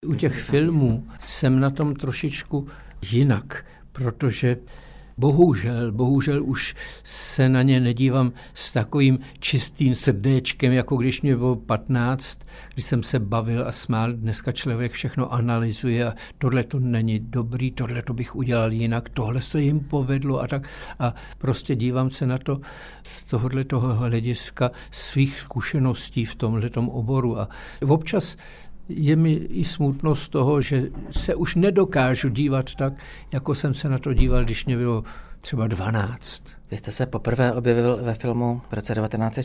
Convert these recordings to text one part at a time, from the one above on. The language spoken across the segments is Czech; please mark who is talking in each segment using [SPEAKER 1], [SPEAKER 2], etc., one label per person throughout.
[SPEAKER 1] U těch filmů jsem na tom trošičku jinak, protože bohužel už se na ně nedívám s takovým čistým srdéčkem, jako když mě bylo 15, když jsem se bavil a smál. Dneska člověk všechno analyzuje a tohle to není dobrý, tohle to bych udělal jinak, tohle se jim povedlo a tak. A prostě dívám se na to z tohoto hlediska svých zkušeností v tomhletom oboru. A občas je mi i smutno z toho, že se už nedokážu dívat tak, jako jsem se na to díval, když mě bylo třeba 12.
[SPEAKER 2] Vy jste se poprvé objevil ve filmu v roce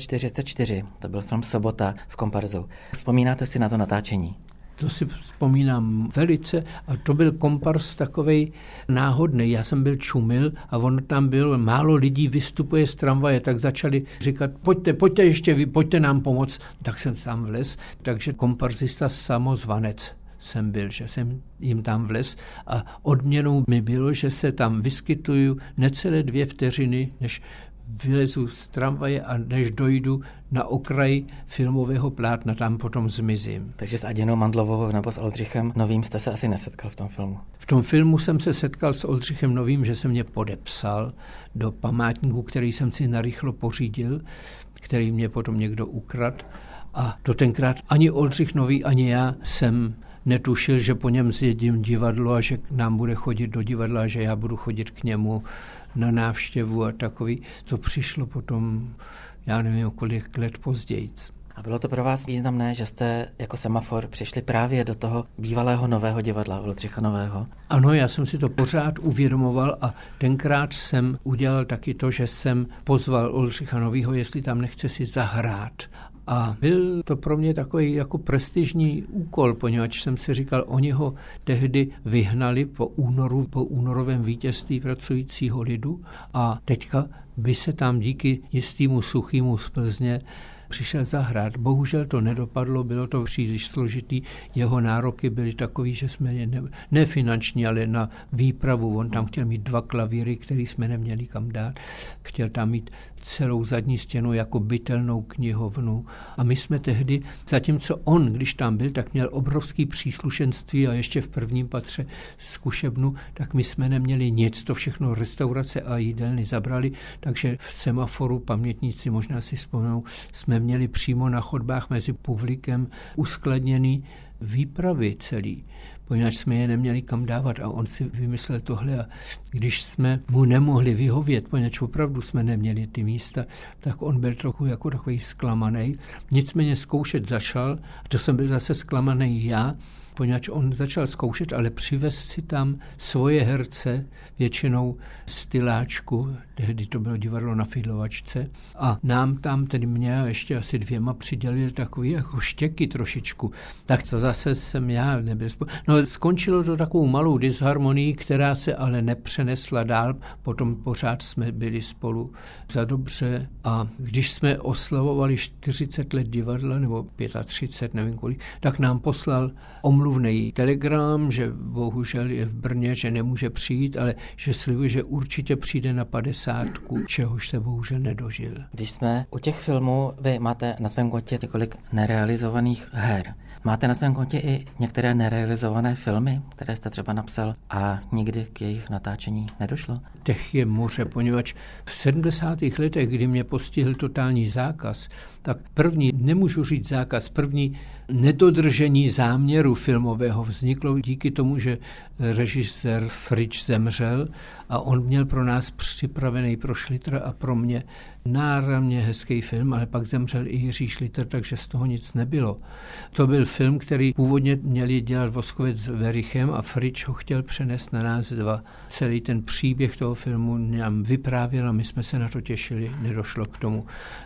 [SPEAKER 2] 1944. To byl film Sobota v Komparzu. Vzpomínáte si na to natáčení?
[SPEAKER 1] To si vzpomínám velice a to byl komparz takovej náhodný. Já jsem byl čumil a on tam byl, málo lidí vystupuje z tramvaje, tak začali říkat, pojďte ještě vy, pojďte nám pomoct. Tak jsem tam vlez, takže komparzista samozvanec jsem byl, že jsem jim tam vlez a odměnou mi bylo, že se tam vyskytuju necelé 2 vteřiny, než vylezu z tramvaje a než dojdu na okraj filmového plátna, tam potom zmizím.
[SPEAKER 2] Takže s Adinou Mandlovou nebo s Oldřichem Novým jste se asi nesetkal v tom filmu?
[SPEAKER 1] V tom filmu jsem se setkal s Oldřichem Novým, že se mě podepsal do památníku, který jsem si narychlo pořídil, který mě potom někdo ukradl. A to tenkrát ani Oldřich Nový, ani já jsem netušil, že po něm zjedím divadlo a že k nám bude chodit do divadla, že já budu chodit k němu na návštěvu a takový. To přišlo potom, já nevím, kolik let později.
[SPEAKER 2] A bylo to pro vás významné, že jste jako Semafor přišli právě do toho bývalého Nového divadla Oldřicha Nového?
[SPEAKER 1] Ano, já jsem si to pořád uvědomoval a tenkrát jsem udělal taky to, že jsem pozval Oldřicha Nového, jestli tam nechce si zahrát. A byl to pro mě takový jako prestižní úkol, poněvadž jsem si říkal, oni ho tehdy vyhnali po únorovém vítězství pracujícího lidu a teďka by se tam díky jistému Suchýmu z Plzně přišel zahrát. Bohužel to nedopadlo, bylo to příliš složitý. Jeho nároky byly takový, že jsme je ne finanční, ale na výpravu. On tam chtěl mít 2 klavíry, které jsme neměli kam dát. Chtěl tam mít celou zadní stěnu jako bytelnou knihovnu. A my jsme tehdy, zatímco on, když tam byl, tak měl obrovský příslušenství a ještě v prvním patře zkušebnu, tak my jsme neměli nic. To všechno restaurace a jídelny zabrali, takže v Semaforu, pamětníci možná si vzpomenou, jsme měli přímo na chodbách mezi publikem uskladněný výpravy celý, poněvadž jsme je neměli kam dávat a on si vymyslel tohle a když jsme mu nemohli vyhovět, poněvadž opravdu jsme neměli ty místa, tak on byl trochu jako takový zklamaný. Nicméně zkoušet začal, a to jsem byl zase zklamaný já, poněvadž on začal zkoušet, ale přivez si tam svoje herce, většinou styláčku, tehdy to bylo divadlo na Fidlovačce, a nám tam, tedy mě a ještě asi 2 přidělili takový jako štěky trošičku. Tak to zase jsem já nebyl No, skončilo to takovou malou disharmonii, která se ale nepřenesla dál, potom pořád jsme byli spolu za dobře a když jsme oslavovali 40 let divadla, nebo 35, nevím kolik, tak nám poslal omluvný telegram, že bohužel je v Brně, že nemůže přijít, ale že slibuje, že určitě přijde na 50, čehož se bohužel nedožil.
[SPEAKER 2] Když jsme u těch filmů, vy máte na svém kontě několik nerealizovaných her. Máte na svém kontě i některé nerealizované filmy, které jste třeba napsal a nikdy k jejich natáčení nedošlo?
[SPEAKER 1] Těch je moře, poněvadž v 70. letech, kdy mě postihl totální zákaz, tak první, nemůžu říct zákaz, první nedodržení záměru filmového vzniklo díky tomu, že režisér Frič zemřel a on měl pro nás připravený pro Šlitra a pro mě náramně hezký film, ale pak zemřel i Jiří Šlitr, takže z toho nic nebylo. To byl film, který původně měli dělat Voskovec s Werichem a Frič ho chtěl přenést na nás 2. Celý ten příběh toho filmu nám vyprávěl a my jsme se na to těšili, nedošlo k tomu.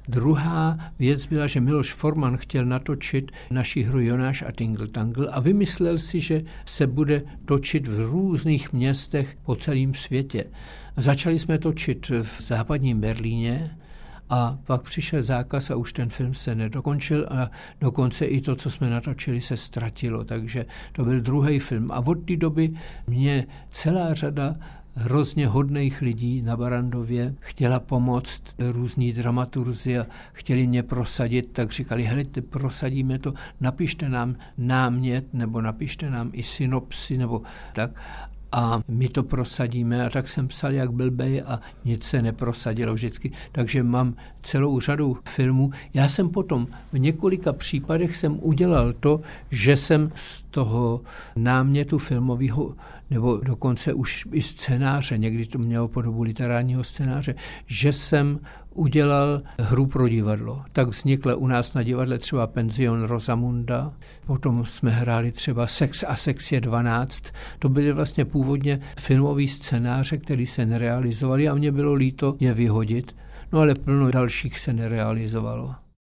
[SPEAKER 1] Druhá věc byla, že Miloš Forman chtěl natočit naši hru Jonáš a Tingle Tangle a vymyslel si, že se bude točit v různých městech po celém světě. Začali jsme točit v západním Berlíně a pak přišel zákaz a už ten film se nedokončil a dokonce i to, co jsme natočili, se ztratilo, takže to byl druhý film. A od té doby mě celá řada hrozně hodných lidí na Barrandově chtěla pomoct různí dramaturzi a chtěli mě prosadit, tak říkali, helejte, prosadíme to, napište nám námět nebo napište nám i synopsi nebo tak. A my to prosadíme a tak jsem psal jak blbej a nic se neprosadilo vždycky. Takže mám celou řadu filmů. Já jsem potom v několika případech jsem udělal to, že jsem z toho námětu filmového nebo dokonce už i scénáře, někdy to mělo podobu literárního scénáře, že jsem udělal hru pro divadlo. Tak vznikla u nás na divadle třeba Penzion Rosamunda, potom jsme hráli třeba Sex a sex je 12. To byly vlastně původně filmový scénáře, které se nerealizovaly a mně bylo líto je vyhodit, no ale plno dalších se nerealizovalo.